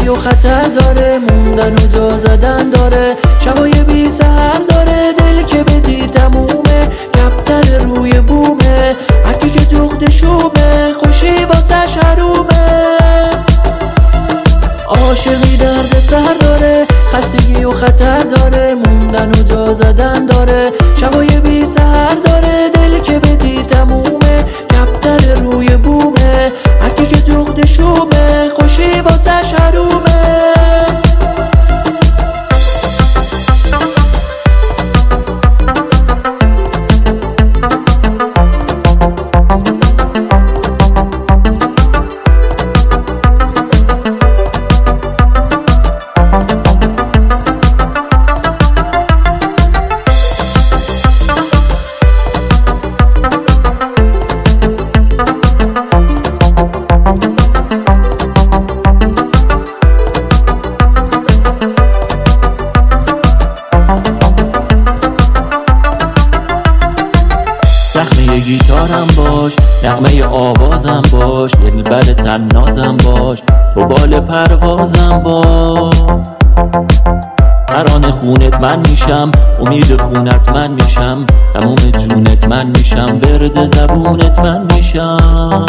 خستگی و خطر داره، موندن و جا زدن داره، شبای بی سحر داره، دل که بدی تمومه، کفتر روی بومه، هرکی که جغد شومه، خوشی واسش حرومه. عاشقی درد سر داره، خستگی و خطر داره، موندن و جا زدن داره، شبای بی سحر داره، دل که بدی تمومه، کفتر روی بومه، هرکی که جغد شومه، خوشی واسش حرومه. زخمه گیتارم باش، نغمه آوازم باش، دلبر تنازم باش، تو بال پروازم باش. ترانه خونت من میشم، امید خونت من میشم، تموم جونت من میشم، ورد زبونت من میشم.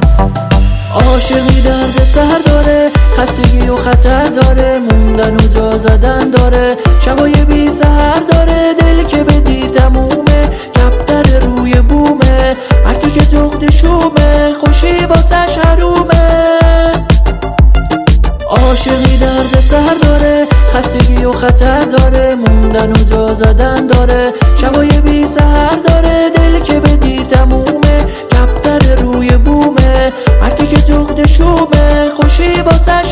عاشقی درد سر داره، خستگی و خطر داره، موندن و جا زدن داره، شبای بی سحر داره، دل که بدی تمومه، کفتر روی بومه، هرکی که جغد شومه، خوشی واسش حرومه. عاشقی درد سر داره، خستگی و خطر داره، موندن و جا زدن داره، شبای بی سحر داره، دل که بدی تمومه، کفتر روی بومه، هرکی که جغد شومه، خوشی واسش